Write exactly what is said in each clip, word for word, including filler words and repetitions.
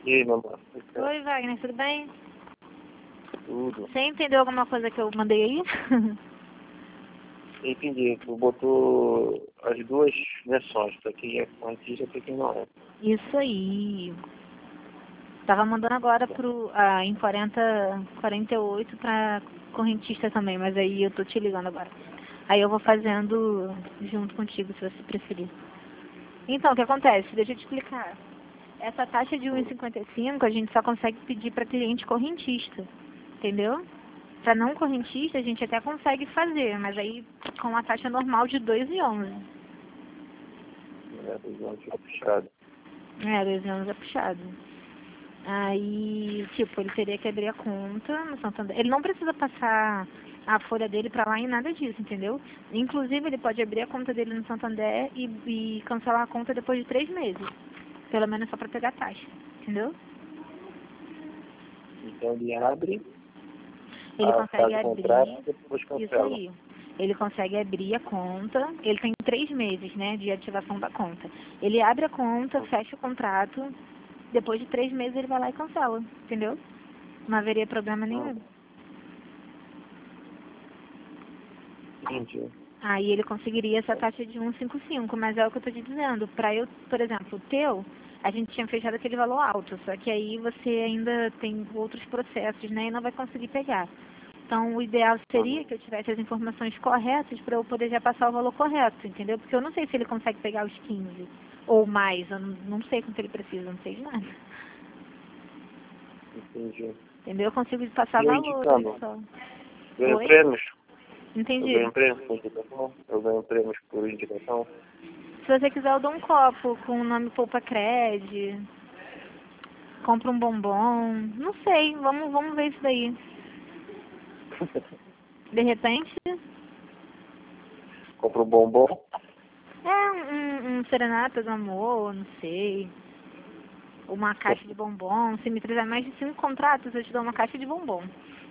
E aí, mamãe? Oi, Wagner, tudo bem? Tudo. Você entendeu alguma coisa que eu mandei aí? Entendi. Tu botou as duas versões, pra quem é correntista e pra quem não é. Isso aí. Tava mandando agora pro, ah, em quarenta, quarenta e oito pra correntista também, mas aí eu tô te ligando agora. Aí eu vou fazendo junto contigo, se você preferir. Então, o que acontece? Deixa eu te explicar. Essa taxa de um e cinquenta e cinco a gente só consegue pedir para cliente correntista, entendeu? Para não correntista a gente até consegue fazer, mas aí com a taxa normal de dois e onze. É, dois anos fica puxado. É, dois anos é puxado. Aí, tipo, ele teria que abrir a conta no Santander. Ele não precisa passar a folha dele pra lá em nada disso, entendeu? Inclusive, ele pode abrir a conta dele no Santander e, e cancelar a conta depois de três meses. Pelo menos só pra pegar a taxa, entendeu? Então ele abre, Ele a, consegue faz o abrir, contrato e depois isso cancela. aí. Ele consegue abrir a conta, ele tem três meses, né, de ativação da conta. Ele abre a conta, fecha o contrato, depois de três meses ele vai lá e cancela, entendeu? Não haveria problema nenhum. Entendi. Aí ele conseguiria essa taxa de um vírgula cinquenta e cinco, mas é o que eu tô te dizendo. Pra eu, por exemplo, o teu, a gente tinha fechado aquele valor alto, só que aí você ainda tem outros processos, né, e não vai conseguir pegar. Então, o ideal seria que eu tivesse as informações corretas para eu poder já passar o valor correto, entendeu? Porque eu não sei se ele consegue pegar os quinze ou mais, eu não, não sei quanto ele precisa, não sei de nada. Entendi. Entendeu? Eu consigo passar E eu valores indicando? só. Ganho Oi? prêmios? Eu Entendi. ganho prêmios por indicação? Eu ganho prêmios por indicação? Se você quiser, eu dou um copo com o nome Poupa Cred. Compra um bombom. Não sei, vamos, vamos ver isso daí. De repente, Compra um bombom? é um, um serenata do amor, não sei. Uma caixa de bombom. Se me trazer mais de cinco contratos, eu te dou uma caixa de bombom.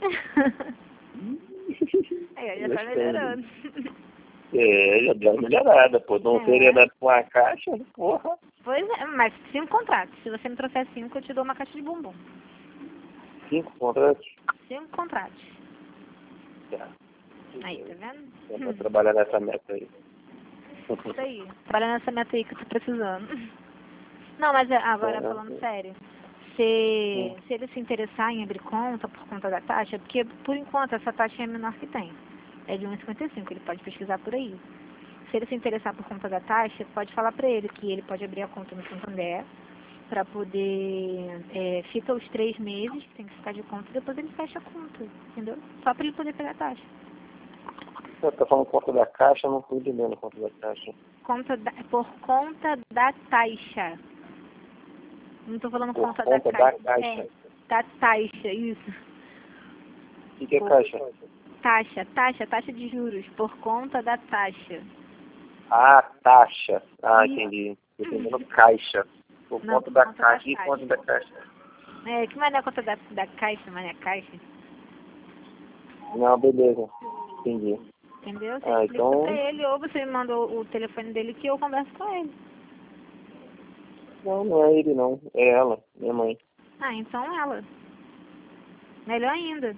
Aí, já tá melhorando. É, já deu uma melhorada, pô. Não É. seria dado com a caixa, porra. Pois é, mas cinco contratos. Se você me trouxer cinco, eu te dou uma caixa de bombom. Cinco contratos? Cinco contratos. Tá. Aí, tá vendo? Eu vou Hum, trabalhar nessa meta aí. isso aí. Trabalha nessa meta aí que eu tô precisando. Não, mas é, agora É, falando é. sério, se, Hum. se ele se interessar em abrir conta por conta da taxa, porque por enquanto essa taxa é a menor que tem. É de um vírgula cinquenta e cinco, ele pode pesquisar por aí. Se ele se interessar por conta da taxa, pode falar pra ele que ele pode abrir a conta no Santander pra poder, é, fica os três meses, que tem que ficar de conta, e depois ele fecha a conta, entendeu? Só pra ele poder pegar a taxa. Você tá falando conta da caixa, eu não tô entendendo conta da caixa. Conta da, por conta da taxa. Não tô falando Por conta da conta da caixa. caixa. É, da taxa, isso. O que, que é Por caixa? taxa, taxa, taxa de juros, por conta da taxa. Ah, taxa. Ah, Isso. entendi. Tô entendendo caixa. Por Não, conta por da conta da caixa. E taxa. conta da caixa? É, que mané a conta da, da caixa, mané caixa. Não, beleza. Entendi. Entendeu? Você Ah, explica pra então... ele, ou você me manda o, o telefone dele que eu converso com ele. Não, não é ele não. É ela, minha mãe. Ah, então ela. Melhor ainda.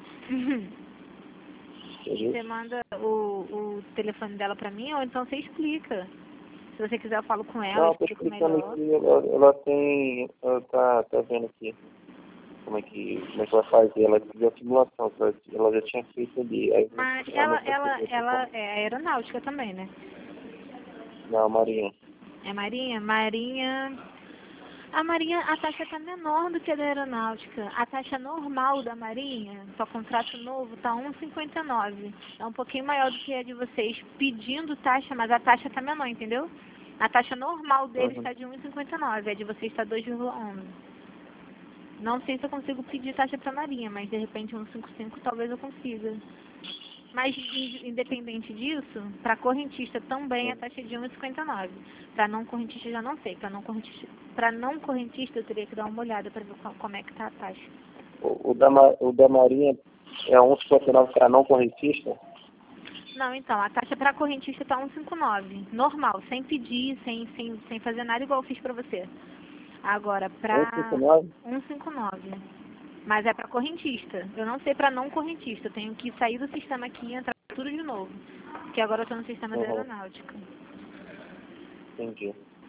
Entendeu? Você manda o, o telefone dela pra mim, ou então você explica. Se você quiser, eu falo com ela, Não, tô explico explicando melhor. aqui. Ela, ela tem... Ela tá, tá vendo aqui. Como é que, como é que vai fazer? Ela fez a simulação, ela, ela já tinha feito ali. Aí, Mas ela ela, não ela, conseguiu ela como. é aeronáutica também, né? Não, Marinha. É Marinha? Marinha... A Marinha, a taxa tá menor do que a da aeronáutica. A taxa normal da Marinha, para contrato novo, tá um vírgula cinquenta e nove. É um pouquinho maior do que a de vocês pedindo taxa, mas a taxa tá menor, entendeu? A taxa normal deles Uhum. está de um vírgula cinquenta e nove, a de vocês está dois vírgula onze. Não sei se eu consigo pedir taxa para Marinha, mas de repente um vírgula cinquenta e cinco talvez eu consiga. Mas, in- independente disso, para correntista também a taxa é de um vírgula cinquenta e nove. Para não correntista já não sei. Para não correntista, para não correntista eu teria que dar uma olhada para ver qual- como é que tá a taxa. O, o, da, Ma- o da Marinha é um vírgula cinquenta e nove para não correntista? Não, então, a taxa para correntista está um vírgula cinquenta e nove. Normal, sem pedir, sem, sem, sem fazer nada igual eu fiz para você. Agora, cento para e cinquenta e nove? cento e cinquenta e nove. Mas é para correntista. Eu não sei para não correntista. Eu tenho que sair do sistema aqui e entrar tudo de novo. Porque agora eu estou no sistema da Uhum. aeronáutica. Entendi.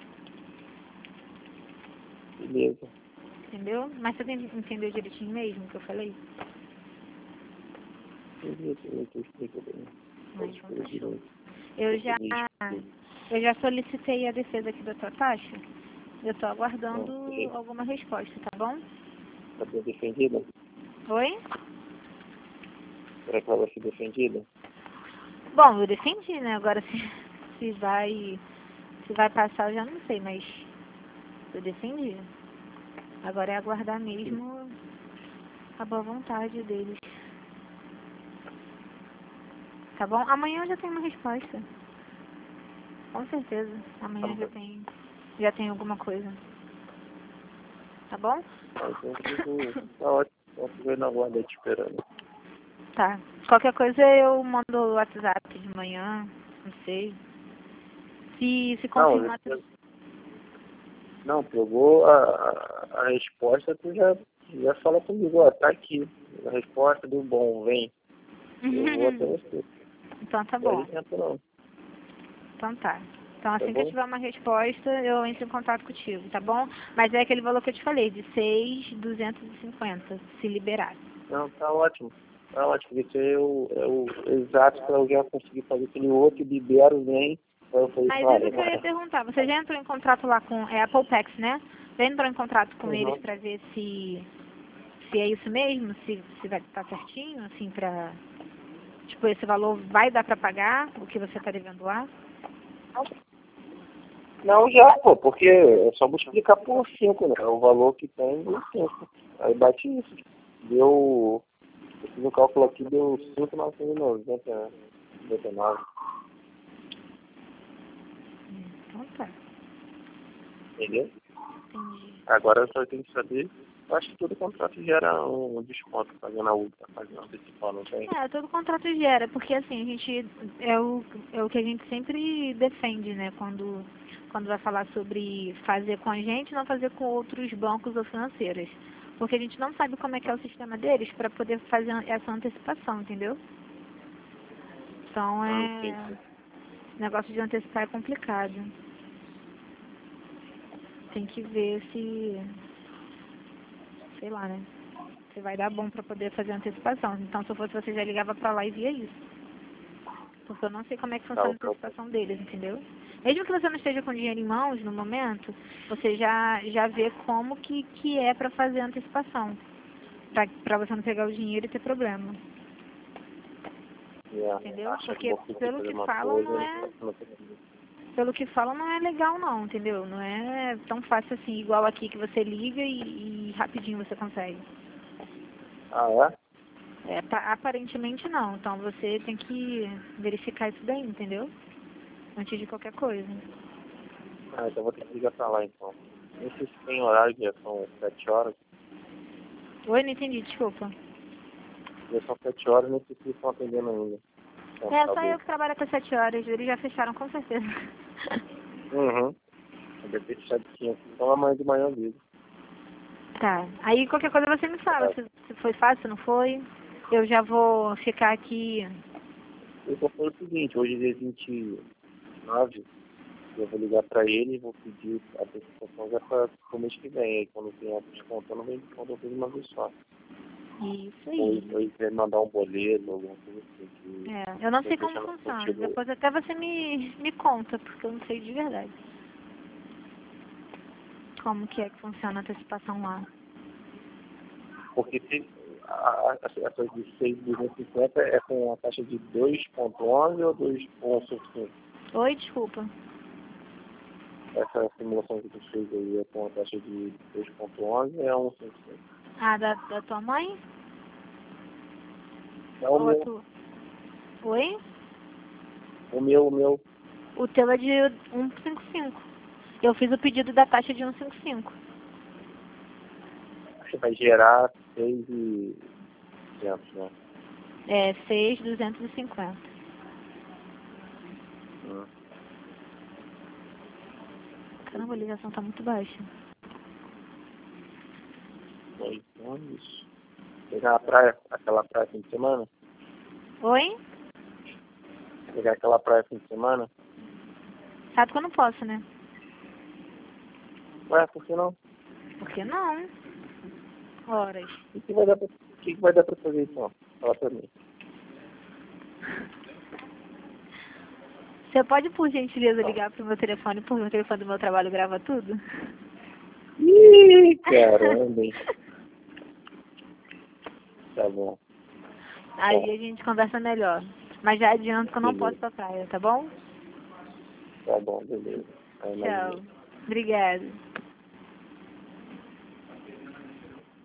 Beleza. Entendeu? Mas você tem- entendeu direitinho mesmo o que eu falei? Entendi, entendi, tu explica bem. Ah, Pode então escrever tá show. direito. Eu já, Português. eu já solicitei a defesa aqui da tua taxa. Eu estou aguardando Ok. alguma resposta, tá bom? Tá bem defendida? Oi? Será que ela vai ser defendida? Bom, eu defendi, né? Agora se, se vai se vai passar eu já não sei, mas eu defendi. Agora é aguardar mesmo a boa vontade deles. Tá bom? Amanhã eu já tenho uma resposta. Com certeza. Amanhã Tá já bom. tem, já tem alguma coisa. Tá bom? Ah, então eu fico... Tá ótimo. Então eu fico na guarda te esperando. Tá. Qualquer coisa eu mando o WhatsApp de manhã. Não sei. Se, se Não, confirmar. eu- não, pegou a, a, a resposta, tu já, já fala comigo, ó, tá aqui. A resposta do bom, vem. Eu vou até você. Então tá Não bom. adianta não. Então tá. Então assim Tá que eu bom? tiver uma resposta, eu entro em contato contigo, tá bom? Mas é aquele valor que eu te falei, de seis mil duzentos e cinquenta, se liberar. Não, tá ótimo. Tá ótimo. Esse é o, é o exato para eu já conseguir fazer aquele outro, libero, vem. Aí eu falei, Mas olha, isso que eu ia perguntar, você já entrou em contrato lá com, é a Polpex, né? Já entrou em contrato com eles uhum. pra ver se, se é isso mesmo, se, se vai estar certinho, assim, pra, tipo, esse valor vai dar pra pagar o que você tá devendo lá? Não, já, pô, porque é só multiplicar por cinco, né? É o valor que tem por cinco. Aí bate isso. Deu. Eu fiz um cálculo aqui, deu cinco mil novecentos e noventa e nove. Então tá, Entendeu? entendi. Agora eu só tenho que saber. Eu acho que todo contrato gera um desconto fazendo a ultra, fazendo a principal, não tem? É, todo contrato gera, porque assim, a gente, é o, é o que a gente sempre defende, né, quando, quando vai falar sobre fazer com a gente, não fazer com outros bancos ou financeiras. Porque a gente não sabe como é que é o sistema deles para poder fazer essa antecipação, entendeu? Então Ah, é, entendi. negócio de antecipar é complicado. Tem que ver se, sei lá, né, se vai dar bom para poder fazer a antecipação. Então se eu fosse você já ligava para lá e via isso. Porque eu não sei como é que Tá, funciona a tá. antecipação deles, entendeu? Mesmo que você não esteja com dinheiro em mãos no momento, você já, já vê como que, que é para fazer a antecipação. Pra, pra você não pegar o dinheiro e ter problema. Yeah. Entendeu? Acha que Porque vou conseguir pelo fazer que uma falam coisa, não não é. tá sendo possível. Pelo que falam não é legal não, entendeu? Não é tão fácil assim, igual aqui que você liga e, e rapidinho você consegue. Ah, é? É, tá, aparentemente não. Então você tem que verificar isso daí, entendeu? Antes de qualquer coisa. Ah, então vou ter que ligar pra lá então. Nem sei se tem horário, já são sete horas. Oi, não entendi, desculpa. Já são sete horas, nem sei se eles estão atendendo ainda. Então, É, tá só bom. eu que trabalho até sete horas, eles já fecharam com certeza. Uhum. Eu deve ter fechado de cinco. Então amanhã de manhã eu ligo. Tá, aí qualquer coisa você me fala, Tá. se, se foi fácil, se não foi. Eu já vou ficar aqui. Eu vou fazer o seguinte, hoje é dia vinte e nove, eu vou ligar pra ele e vou pedir a antecipação já pra o mês que vem. Aí quando tem a desconto, eu não venho desconto, eu fiz uma vez só. Isso Ou aí. então ele quer mandar um boleto, alguma coisa assim. Que É, eu não tô sei como fechando funciona. contigo. Depois até você me, me conta, porque eu não sei de verdade. Como que é que funciona a antecipação lá. Porque se a, a, essa de seis mil duzentos e cinquenta é com a taxa de dois ponto onze ou dois ponto cinco? Oi, desculpa. Essa simulação que tu fez aí é com a taxa de dois ponto onze ou é um ponto cinco? Ah, da, da tua mãe? É o Ou a meu, tua? Oi? o meu, o meu. O teu é de cento e cinquenta e cinco. Eu fiz o pedido da taxa de cento e cinquenta e cinco. Acho que vai gerar seis e duzentos, né? É, seis mil duzentos e cinquenta. Hum. Caramba, a ligação tá muito baixa. dois anos. Pegar a praia, aquela praia fim de semana? Oi? Pegar aquela praia fim de semana? Sabe que eu não posso, né? Ué, por que não? Por que não? Horas. O que vai dar pra, o que vai dar pra fazer então? Fala pra mim. Você pode, por gentileza, ligar pro meu telefone, porque o telefone do meu trabalho grava tudo? Ih, caramba, hein? Tá bom. Aí a gente conversa melhor. Mas já adianto que eu não Beleza. posso ir pra praia, tá bom? Tá bom, beleza. Aí, Tchau. Obrigada.